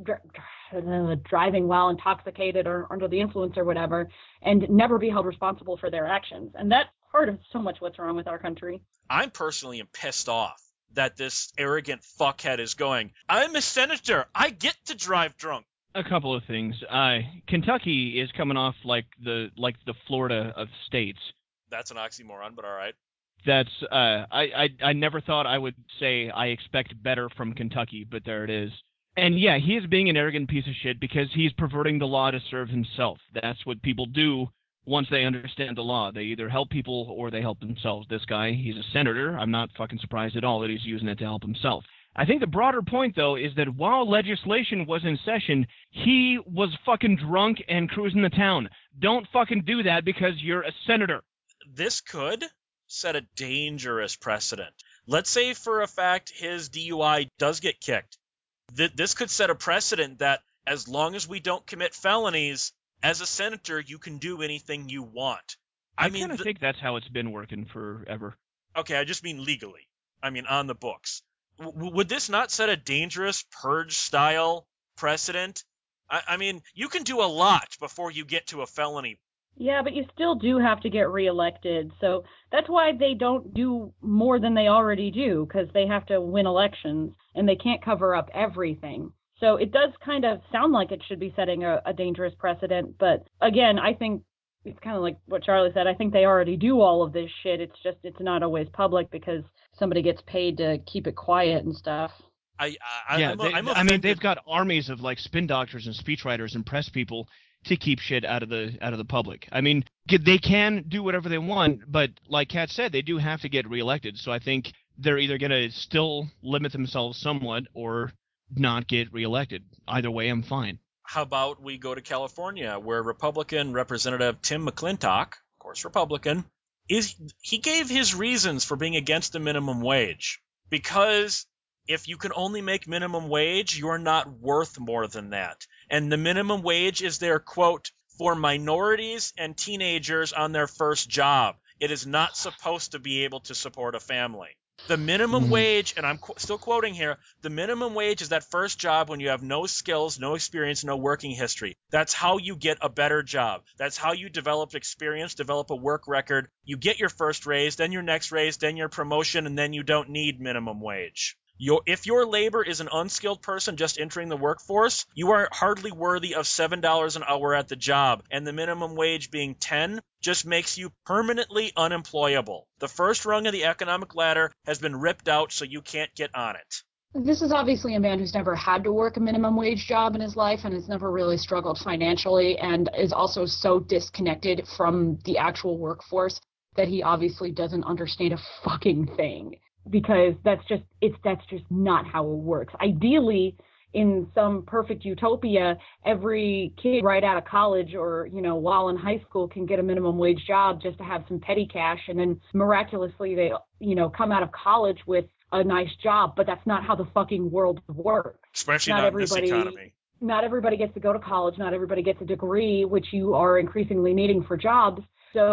dri- driving while intoxicated or under the influence or whatever, and never be held responsible for their actions. And that's part of so much what's wrong with our country. I'm personally am pissed off that this arrogant fuckhead is going, I'm a senator, I get to drive drunk. A couple of things. Uh, Kentucky is coming off like the like the Florida of states. That's an oxymoron, but all right. That's uh, I, I I never thought I would say I expect better from Kentucky, but there it is. And yeah, he is being an arrogant piece of shit because he's perverting the law to serve himself. That's what people do once they understand the law. They either help people or they help themselves. This guy, he's a senator. I'm not fucking surprised at all that he's using it to help himself. I think the broader point, though, is that while legislation was in session, he was fucking drunk and cruising the town. Don't fucking do that because you're a senator. This could set a dangerous precedent. Let's say for a fact his D U I does get kicked. Th- this could set a precedent that as long as we don't commit felonies, as a senator, you can do anything you want. I, I mean, kind of th- think that's how it's been working forever. Okay, I just mean legally. I mean on the books. W- would this not set a dangerous purge-style precedent? I-, I mean, you can do a lot before you get to a felony. Yeah, but you still do have to get reelected. So that's why they don't do more than they already do, because they have to win elections and they can't cover up everything. So it does kind of sound like it should be setting a, a dangerous precedent. But again, I think it's kind of like what Charlie said. I think they already do all of this shit. It's just it's not always public because somebody gets paid to keep it quiet and stuff. I, I, yeah, I'm, they, I'm I mean, they've got armies of like spin doctors and speechwriters and press people to keep shit out of the out of the public. I mean, they can do whatever they want, but like Kat said, they do have to get reelected. So I think they're either going to still limit themselves somewhat or not get reelected. Either way, I'm fine. How about we go to California, where Republican Representative Tim McClintock, of course Republican, is he gave his reasons for being against the minimum wage. Because if you can only make minimum wage, you're not worth more than that. And the minimum wage is there, quote, for minorities and teenagers on their first job. It is not supposed to be able to support a family. The minimum Mm. wage, and I'm qu- still quoting here, the minimum wage is that first job when you have no skills, no experience, no working history. That's how you get a better job. That's how you develop experience, develop a work record. You get your first raise, then your next raise, then your promotion, and then you don't need minimum wage. Your, if your labor is an unskilled person just entering the workforce, you are hardly worthy of seven dollars an hour at the job, and the minimum wage being ten dollars just makes you permanently unemployable. The first rung of the economic ladder has been ripped out, so you can't get on it. This is obviously a man who's never had to work a minimum wage job in his life and has never really struggled financially and is also so disconnected from the actual workforce that he obviously doesn't understand a fucking thing. Because that's just it's that's just not how it works. Ideally, in some perfect utopia, every kid right out of college or, you know, while in high school can get a minimum wage job just to have some petty cash, and then miraculously they, you know, come out of college with a nice job. But that's not how the fucking world works. Especially not not in this economy. Not everybody gets to go to college. Not everybody gets a degree, which you are increasingly needing for jobs.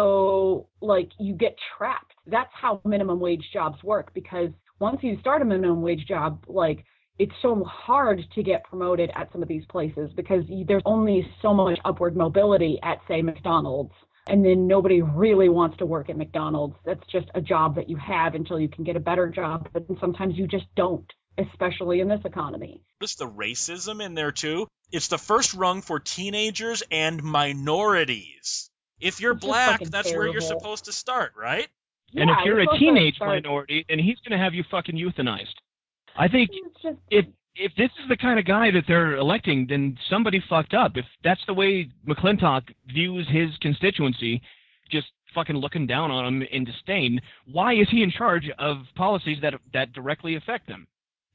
So, like, you get trapped. That's how minimum wage jobs work, because once you start a minimum wage job, like, it's so hard to get promoted at some of these places because there's only so much upward mobility at, say, McDonald's. And then nobody really wants to work at McDonald's. That's just a job that you have until you can get a better job. But sometimes you just don't, especially in this economy. Notice the racism in there, too. It's the first rung for teenagers and minorities. If you're It's just black, fucking that's where you're terrible. supposed to start, right? And if Yeah, you're it's a supposed to teenage start- minority, then he's going to have you fucking euthanized. I think It's just, if if this is the kind of guy that they're electing, then somebody fucked up. If that's the way McClintock views his constituency, just fucking looking down on him in disdain, why is he in charge of policies that that directly affect them?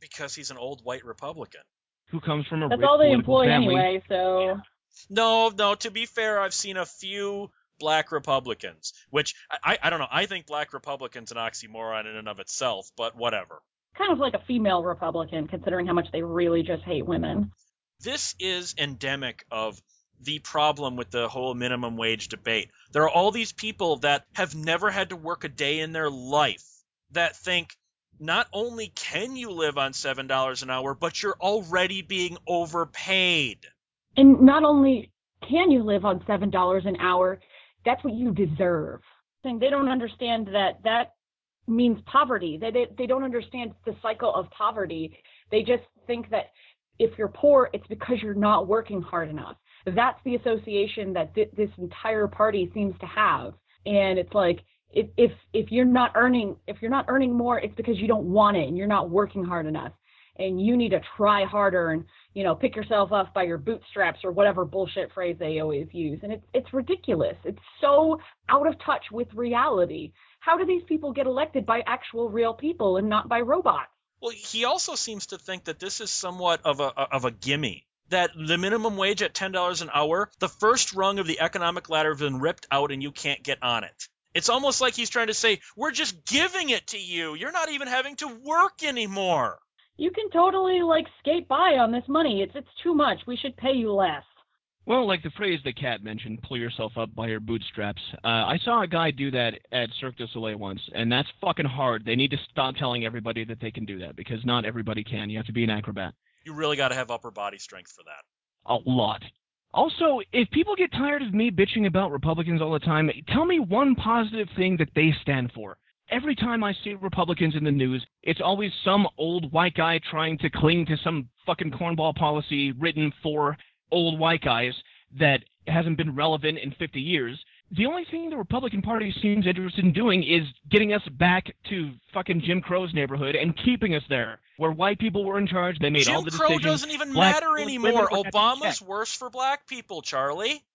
Because he's an old white Republican. Who comes from a That's rich all they political employ family. anyway, so... No, no, to be fair, I've seen a few black Republicans, which, I, I don't know, I think black Republican's an oxymoron in and of itself, but whatever. Kind of like a female Republican, considering how much they really just hate women. This is endemic of the problem with the whole minimum wage debate. There are all these people that have never had to work a day in their life that think not only can you live on seven dollars an hour, but you're already being overpaid. And not only can you live on seven dollars an hour, that's what you deserve. And they don't understand that that means poverty. They, they, they don't understand the cycle of poverty. They just think that if you're poor, it's because you're not working hard enough. That's the association that th- this entire party seems to have. And it's like, if, if if you're not earning if you're not earning more, it's because you don't want it and you're not working hard enough. And you need to try harder and, you know, pick yourself up by your bootstraps or whatever bullshit phrase they always use. And it's it's ridiculous. It's so out of touch with reality. How do these people get elected by actual real people and not by robots? Well, he also seems to think that this is somewhat of a of a gimme. That the minimum wage at ten dollars an hour, the first rung of the economic ladder has been ripped out and you can't get on it. It's almost like he's trying to say, we're just giving it to you. You're not even having to work anymore. You can totally, like, skate by on this money. It's it's too much. We should pay you less. Well, like the phrase that Kat mentioned, pull yourself up by your bootstraps. Uh, I saw a guy do that at Cirque du Soleil once, and that's fucking hard. They need to stop telling everybody that they can do that, because not everybody can. You have to be an acrobat. You really got to have upper body strength for that. A lot. Also, if people get tired of me bitching about Republicans all the time, tell me one positive thing that they stand for. Every time I see Republicans in the news, it's always some old white guy trying to cling to some fucking cornball policy written for old white guys that hasn't been relevant in fifty years. The only thing the Republican Party seems interested in doing is getting us back to fucking Jim Crow's neighborhood and keeping us there, where white people were in charge. They made Jim all the Crow decisions. doesn't even Black matter women anymore. were Obama's worse for black people, Charlie.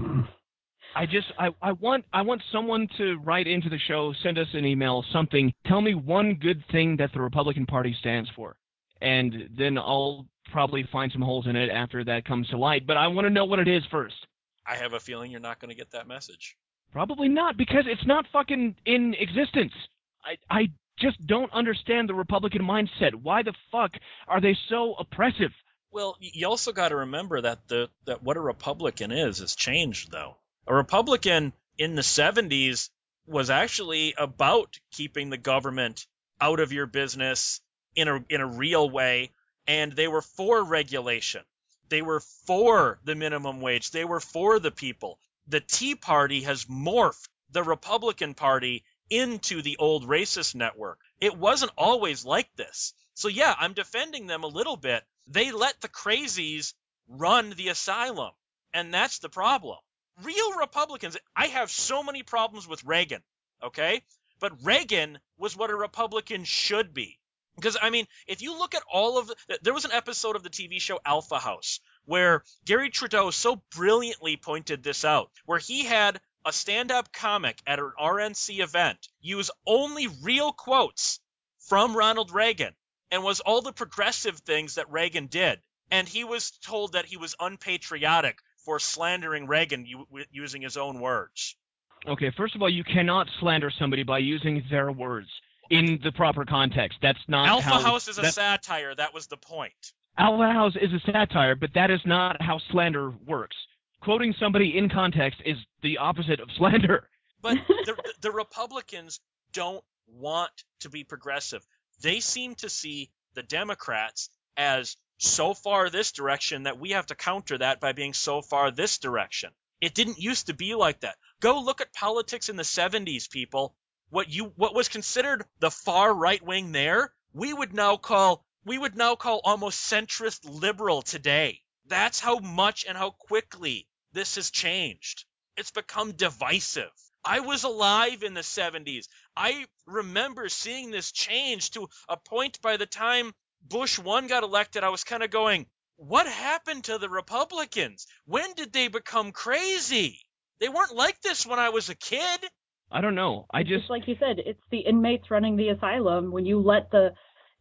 I just, I, I want, I want someone to write into the show, send us an email, something. Tell me one good thing that the Republican Party stands for, and then I'll probably find some holes in it after that comes to light. But I want to know what it is first. I have a feeling you're not going to get that message. Probably not, because it's not fucking in existence. I, I just don't understand the Republican mindset. Why the fuck are they so oppressive? Well, you also got to remember that the that what a Republican is has changed, though. A Republican in the seventies was actually about keeping the government out of your business in a in a real way, and they were for regulation. They were for the minimum wage. They were for the people. The Tea Party has morphed the Republican Party into the old racist network. It wasn't always like this. So yeah, I'm defending them a little bit. They let the crazies run the asylum, and that's the problem. Real Republicans, I have so many problems with Reagan, okay? But Reagan was what a Republican should be. Because, I mean, if you look at all of the, there was an episode of the T V show Alpha House where Gary Trudeau so brilliantly pointed this out, where he had a stand-up comic at an R N C event use only real quotes from Ronald Reagan and was all the progressive things that Reagan did. And he was told that he was unpatriotic for slandering Reagan u- using his own words. Okay, first of all, you cannot slander somebody by using their words in the proper context. That's not Alpha how, House is a that, satire. That was the point. Alpha House is a satire, but that is not how slander works. Quoting somebody in context is the opposite of slander. But the, the Republicans don't want to be progressive. They seem to see the Democrats as so far this direction that we have to counter that by being so far this direction. It didn't used to be like that. Go look at politics in the seventies, people. What you what was considered the far right wing there, we would now call we would now call almost centrist liberal today. That's how much and how quickly this has changed. It's become divisive. I was alive in the seventies. I remember seeing this change to a point by the time Bush one got elected, I was kind of going, what happened to the Republicans? When did they become crazy? They weren't like this when I was a kid. I don't know. I just, Just like you said, it's the inmates running the asylum. When you let the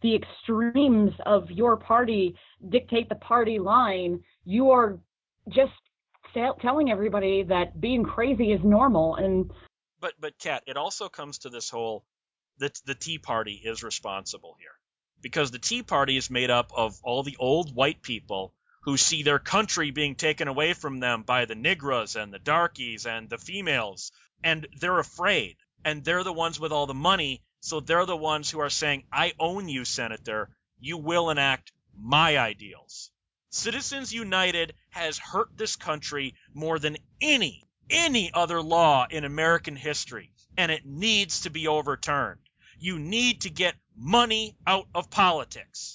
the extremes of your party dictate the party line, you are just telling everybody that being crazy is normal. And but but Kat, it also comes to this whole that the Tea Party is responsible here, because the Tea Party is made up of all the old white people who see their country being taken away from them by the Negras and the darkies and the females, and they're afraid, and they're the ones with all the money, so they're the ones who are saying, I own you, Senator, you will enact my ideals. Citizens United has hurt this country more than any, any other law in American history, and it needs to be overturned. You need to get money out of politics.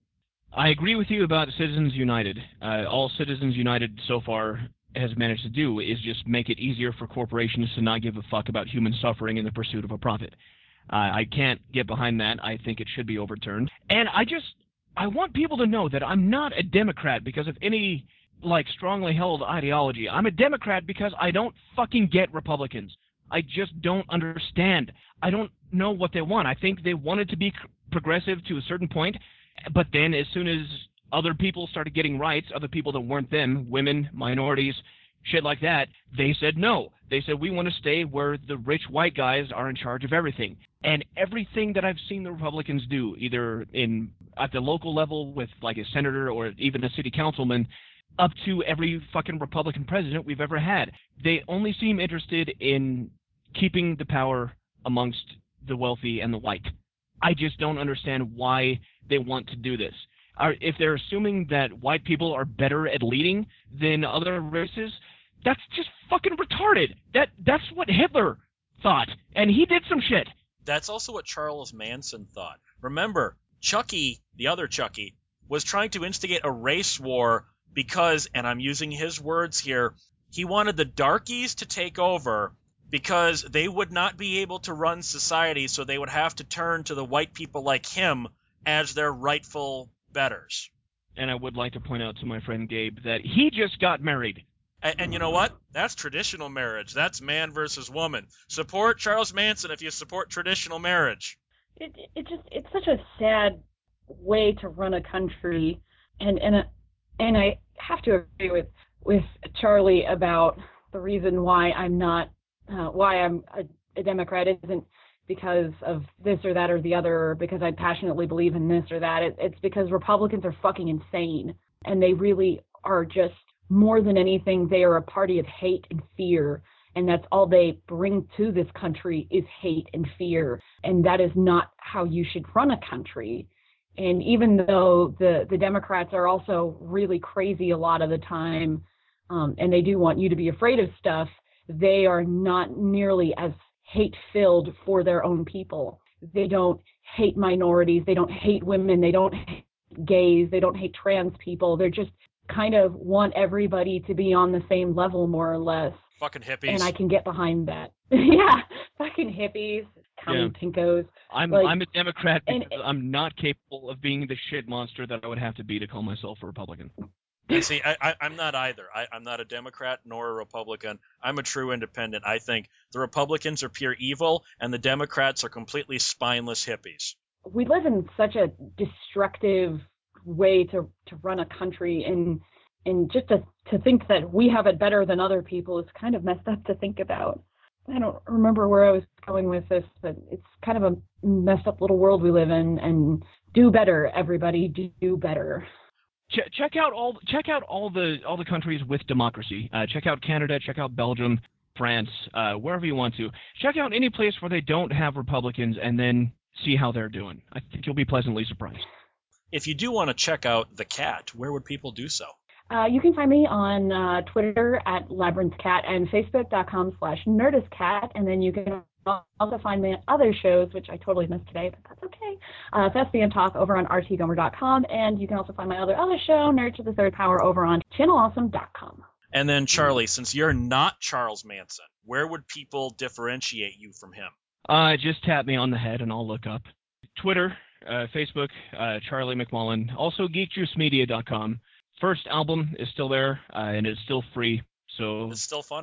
I agree with you about Citizens United. Uh, all Citizens United so far has managed to do is just make it easier for corporations to not give a fuck about human suffering in the pursuit of a profit. Uh, I can't get behind that. I think it should be overturned. And I just, I want people to know that I'm not a Democrat because of any, like, strongly held ideology. I'm a Democrat because I don't fucking get Republicans. I just don't understand. I don't know what they want. I think they wanted to be progressive to a certain point, but then as soon as other people started getting rights, other people that weren't them, women, minorities, shit like that, they said no. They said, we want to stay where the rich white guys are in charge of everything. And everything that I've seen the Republicans do, either in at the local level with like a senator or even a city councilman, up to every fucking Republican president we've ever had, they only seem interested in keeping the power amongst the wealthy and the white. I just don't understand why they want to do this. Are, if they're assuming that white people are better at leading than other races, that's just fucking retarded. That that's what Hitler thought, and he did some shit. That's also what Charles Manson thought. Remember, Chucky, the other Chucky, was trying to instigate a race war because, and I'm using his words here, he wanted the darkies to take over because they would not be able to run society, so they would have to turn to the white people like him as their rightful betters. And I would like to point out to my friend Gabe that he just got married. And, and you know what? That's traditional marriage. That's man versus woman. Support Charles Manson if you support traditional marriage. It it just it's such a sad way to run a country, and and and I have to agree with with Charlie about the reason why I'm not uh, why I'm a, a Democrat isn't because of this or that or the other, or because I passionately believe in this or that. It, it's because Republicans are fucking insane, and they really are just, more than anything, they are a party of hate and fear, and that's all they bring to this country is hate and fear, and that is not how you should run a country. And even though the, the Democrats are also really crazy a lot of the time, um, and they do want you to be afraid of stuff, they are not nearly as hate-filled for their own people. They don't hate minorities. They don't hate women. They don't hate gays. They don't hate trans people. They're just kind of want everybody to be on the same level, more or less. Fucking hippies. And I can get behind that. Yeah, fucking hippies, commie yeah. pinkos. I'm like, I'm a Democrat because and, I'm not capable of being the shit monster that I would have to be to call myself a Republican. And see, I, I, I'm not either. I, I'm not a Democrat nor a Republican. I'm a true independent. I think the Republicans are pure evil, and the Democrats are completely spineless hippies. We live in such a destructive way to, to run a country, and and just to, to think that we have it better than other people is kind of messed up to think about. I don't remember where I was going with this, but it's kind of a messed up little world we live in, and do better, everybody, do better. Ch- check out all check out all the all the countries with democracy. Uh, check out Canada. Check out Belgium, France, uh, wherever you want to. Check out any place where they don't have Republicans, and then see how they're doing. I think you'll be pleasantly surprised. If you do want to check out the cat, where would people do so? Uh, you can find me on uh, Twitter at labyrinthcat and facebook.com slash nerdistcat, and then you can also find me on other shows, which I totally missed today, but that's okay. Uh, Thespian Talk over on r t gomer dot com, and you can also find my other other show, Nerds of the Third Power, over on channel awesome dot com. And then, Charlie, since you're not Charles Manson, where would people differentiate you from him? Uh, just tap me on the head and I'll look up. Twitter, uh, Facebook, uh, Charlie McMullen, also geek juice media dot com. First album is still there, uh, and it's still free. So It's still funny.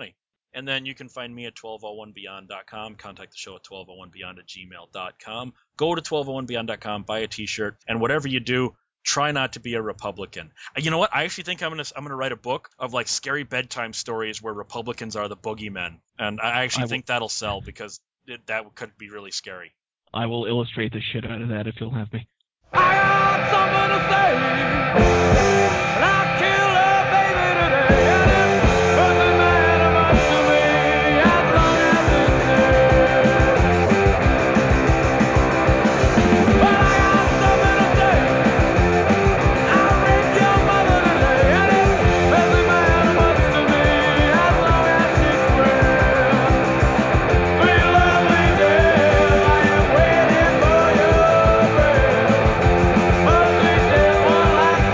And then you can find me at twelve oh one beyond dot com. Contact the show at twelve oh one beyond at gmail dot com. Go to twelve oh one beyond dot com, buy a t-shirt, and whatever you do, try not to be a Republican. You know what? I actually think I'm gonna I'm gonna write a book of like scary bedtime stories where Republicans are the boogeymen, and I actually I think that'll sell because it, that could be really scary. I will illustrate the shit out of that if you'll have me. I got something to say, and I killed a baby today, and it doesn't matter much to me as long as it's there. But I got something to say, I raped your mother today, and it doesn't matter much to me as long as she's square. Sweet lovely death, I am waiting for your breath. But sweet death, one last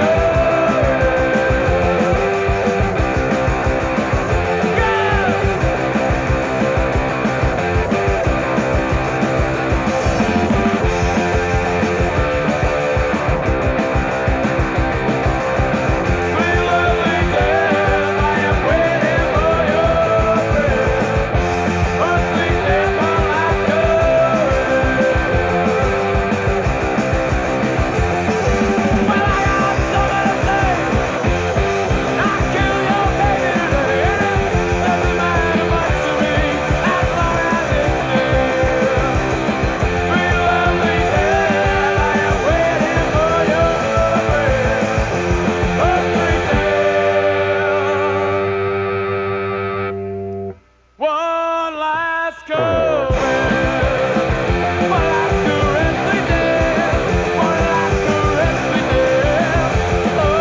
one last go. One last caress, sweet death. One last caress, sweet death. Oh,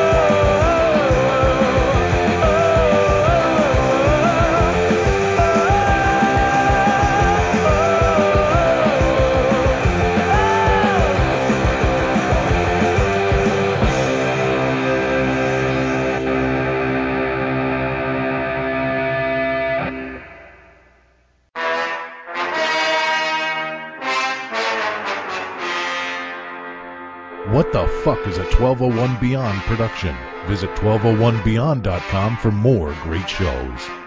What the Fuck is a twelve oh one Beyond production? Visit twelve oh one beyond dot com for more great shows.